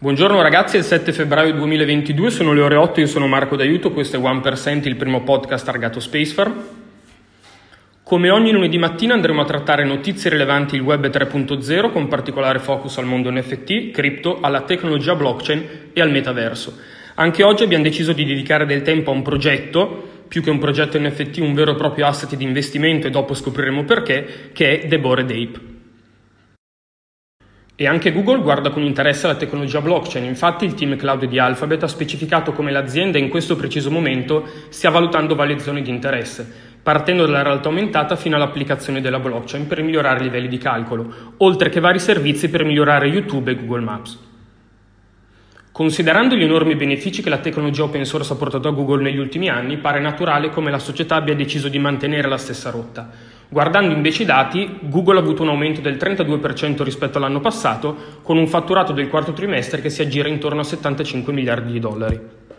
Buongiorno ragazzi, è il 7 febbraio 2022, sono le ore 8, io sono Marco D'Aiuto, questo è 1%, il primo podcast targato Spacefarm. Come ogni lunedì mattina andremo a trattare notizie rilevanti il web 3.0 con particolare focus al mondo NFT, cripto, alla tecnologia blockchain e al metaverso. Anche oggi abbiamo deciso di dedicare del tempo a un progetto, più che un progetto NFT, un vero e proprio asset di investimento e dopo scopriremo perché, che è The Bored Ape. E anche Google guarda con interesse la tecnologia blockchain, infatti il team cloud di Alphabet ha specificato come l'azienda in questo preciso momento stia valutando varie zone di interesse, partendo dalla realtà aumentata fino all'applicazione della blockchain per migliorare i livelli di calcolo, oltre che vari servizi per migliorare YouTube e Google Maps. Considerando gli enormi benefici che la tecnologia open source ha portato a Google negli ultimi anni, pare naturale come la società abbia deciso di mantenere la stessa rotta. Guardando invece i dati, Google ha avuto un aumento del 32% rispetto all'anno passato, con un fatturato del quarto trimestre che si aggira intorno a 75 miliardi di dollari.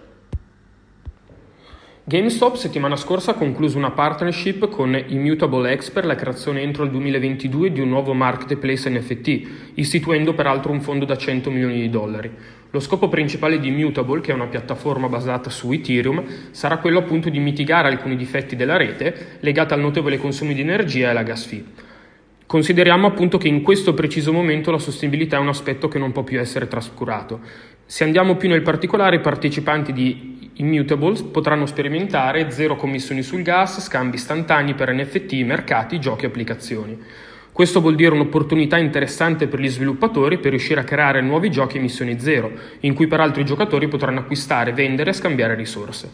GameStop settimana scorsa ha concluso una partnership con Immutable X per la creazione entro il 2022 di un nuovo marketplace NFT, istituendo peraltro un fondo da 100 milioni di dollari. Lo scopo principale di Immutable, che è una piattaforma basata su Ethereum, sarà quello appunto di mitigare alcuni difetti della rete legati al notevole consumo di energia e alla gas fee. Consideriamo appunto che in questo preciso momento la sostenibilità è un aspetto che non può più essere trascurato. Se andiamo più nel particolare, i partecipanti di Immutable potranno sperimentare zero commissioni sul gas, scambi istantanei per NFT, mercati, giochi e applicazioni. Questo vuol dire un'opportunità interessante per gli sviluppatori per riuscire a creare nuovi giochi a emissioni zero, in cui peraltro i giocatori potranno acquistare, vendere e scambiare risorse.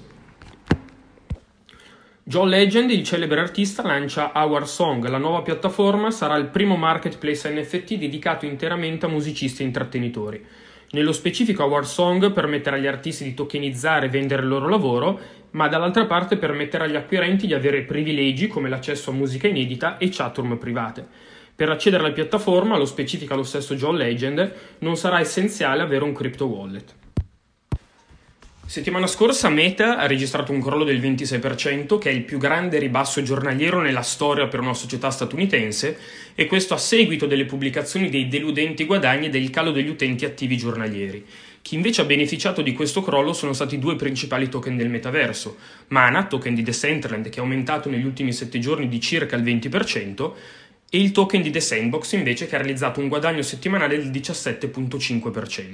John Legend, il celebre artista, lancia Our Song. La nuova piattaforma sarà il primo marketplace NFT dedicato interamente a musicisti e intrattenitori. Nello specifico Our Song permetterà agli artisti di tokenizzare e vendere il loro lavoro, ma dall'altra parte permetterà agli acquirenti di avere privilegi come l'accesso a musica inedita e chatroom private. Per accedere alla piattaforma, lo specifica lo stesso John Legend, non sarà essenziale avere un crypto wallet. Settimana scorsa Meta ha registrato un crollo del 26%, che è il più grande ribasso giornaliero nella storia per una società statunitense, e questo a seguito delle pubblicazioni dei deludenti guadagni e del calo degli utenti attivi giornalieri. Chi invece ha beneficiato di questo crollo sono stati due principali token del metaverso: Mana, token di Decentraland, che è aumentato negli ultimi 7 giorni di circa il 20%, e il token di The Sandbox invece, che ha realizzato un guadagno settimanale del 17,5%.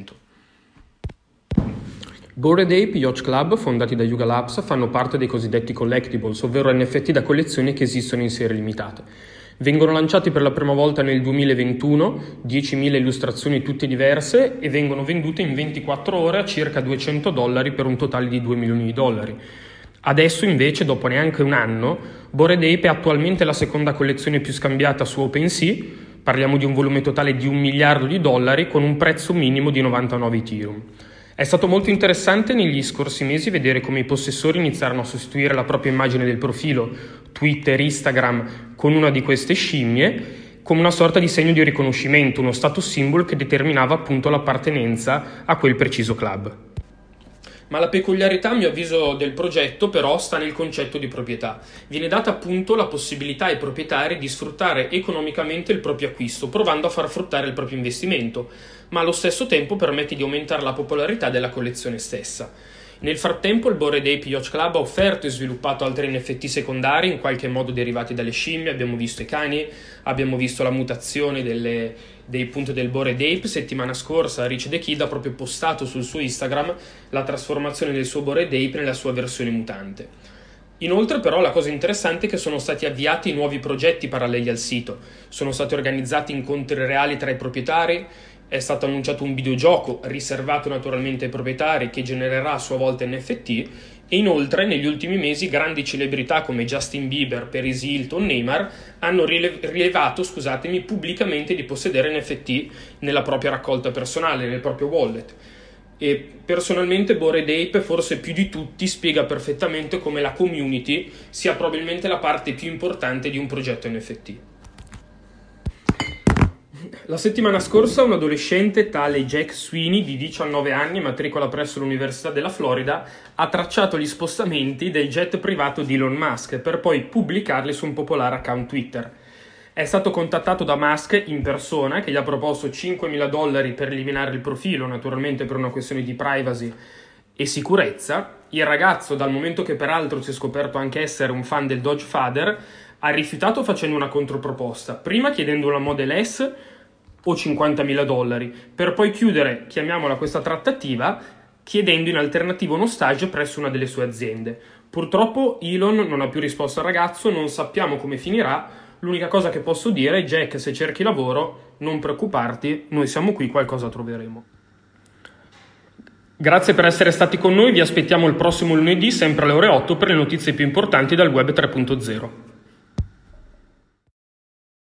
Bored Ape Yacht Club, fondati da Yuga Labs, fanno parte dei cosiddetti collectibles, ovvero NFT da collezione che esistono in serie limitate. Vengono lanciati per la prima volta nel 2021, 10.000 illustrazioni tutte diverse, e vengono vendute in 24 ore a circa $200 per un totale di $2 milioni. Adesso invece, dopo neanche un anno, Bored Ape è attualmente la seconda collezione più scambiata su OpenSea. Parliamo di un volume totale di $1 miliardo con un prezzo minimo di 99 Ethereum. È stato molto interessante negli scorsi mesi vedere come i possessori iniziarono a sostituire la propria immagine del profilo Twitter, Instagram con una di queste scimmie come una sorta di segno di riconoscimento, uno status symbol che determinava appunto l'appartenenza a quel preciso club. Ma la peculiarità, a mio avviso, del progetto però sta nel concetto di proprietà. Viene data appunto la possibilità ai proprietari di sfruttare economicamente il proprio acquisto, provando a far fruttare il proprio investimento, ma allo stesso tempo permette di aumentare la popolarità della collezione stessa. Nel frattempo il Bored Ape Yacht Club ha offerto e sviluppato altri NFT secondari, in qualche modo derivati dalle scimmie. Abbiamo visto i cani, abbiamo visto la mutazione dei punti del Bored Ape. Settimana scorsa Rich the Kid ha proprio postato sul suo Instagram la trasformazione del suo Bored Ape nella sua versione mutante. Inoltre però la cosa interessante è che sono stati avviati nuovi progetti paralleli al sito, sono stati organizzati incontri reali tra i proprietari, è stato annunciato un videogioco riservato naturalmente ai proprietari che genererà a sua volta NFT, e inoltre negli ultimi mesi grandi celebrità come Justin Bieber, Paris Hilton, Neymar hanno rilevato pubblicamente di possedere NFT nella propria raccolta personale, nel proprio wallet. E personalmente Bored Ape forse più di tutti spiega perfettamente come la community sia probabilmente la parte più importante di un progetto NFT. La settimana scorsa un adolescente tale Jack Sweeney di 19 anni, matricola presso l'Università della Florida, ha tracciato gli spostamenti del jet privato di Elon Musk per poi pubblicarli su un popolare account Twitter. È stato contattato da Musk in persona, che gli ha proposto $5.000 per eliminare il profilo, naturalmente per una questione di privacy e sicurezza. Il ragazzo, dal momento che peraltro si è scoperto anche essere un fan del Doge Father, ha rifiutato facendo una controproposta, prima chiedendo una Model S o $50.000, per poi chiudere, chiamiamola questa trattativa, chiedendo in alternativa uno stage presso una delle sue aziende. Purtroppo Elon non ha più risposto al ragazzo, non sappiamo come finirà. L'unica cosa che posso dire è: Jack, se cerchi lavoro, non preoccuparti, noi siamo qui, qualcosa troveremo. Grazie per essere stati con noi, vi aspettiamo il prossimo lunedì, sempre alle ore 8, per le notizie più importanti dal web 3.0.